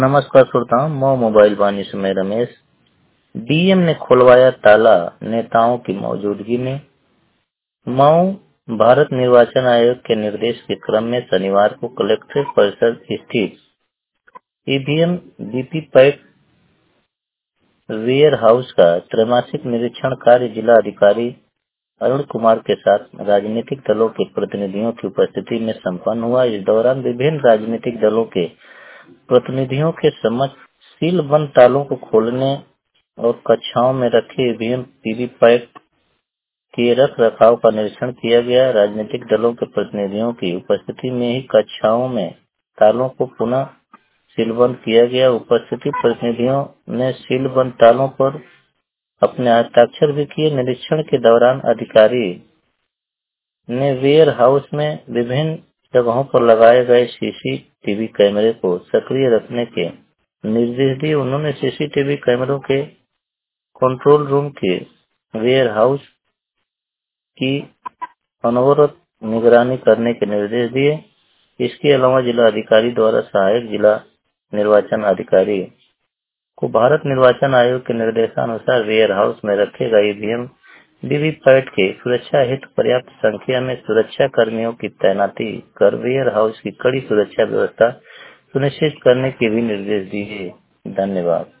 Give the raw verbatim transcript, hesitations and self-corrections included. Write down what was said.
नमस्कार श्रोताओं, मऊ मोबाइल वाणी से मैं रमेश। डीएम ने खुलवाया ताला नेताओं की मौजूदगी में। मऊ भारत निर्वाचन आयोग के निर्देश के क्रम में शनिवार को कलेक्ट्रेट परिसर स्थित ईवीएम वीवीपैट वेयर हाउस का त्रैमासिक निरीक्षण कार्य जिला अधिकारी अरुण कुमार के साथ राजनीतिक दलों के प्रतिनिधियों की उपस्थिति में संपन्न हुआ। इस दौरान विभिन्न राजनीतिक दलों के प्रतिनिधियों के समक्ष सील बंद तालों को खोलने और कक्षाओं में रखे ईवीएम वीवीपैट के रख रखाव का निरीक्षण किया गया। राजनीतिक दलों के प्रतिनिधियों की उपस्थिति में ही कक्षाओं में तालों को पुनः सीलबंद किया गया। उपस्थित प्रतिनिधियों ने सीलबंद तालों पर अपने हस्ताक्षर भी किए। निरीक्षण के दौरान अधिकारी ने वेयर हाउस में विभिन्न जगहों पर लगाए गए सीसीटीवी कैमरे को सक्रिय रखने के निर्देश दिए। उन्होंने सीसीटीवी कैमरों के कंट्रोल रूम के वेयर हाउस की अनवरत निगरानी करने के निर्देश दिए। इसके अलावा जिला अधिकारी द्वारा सहायक जिला निर्वाचन अधिकारी को भारत निर्वाचन आयोग के निर्देशानुसार वेयर हाउस में रखे गए ईवीएम वीवीपैट के सुरक्षा हेतु पर्याप्त संख्या में सुरक्षा कर्मियों की तैनाती कर वेयर हाउस की कड़ी सुरक्षा व्यवस्था सुनिश्चित करने के भी निर्देश दिए। धन्यवाद।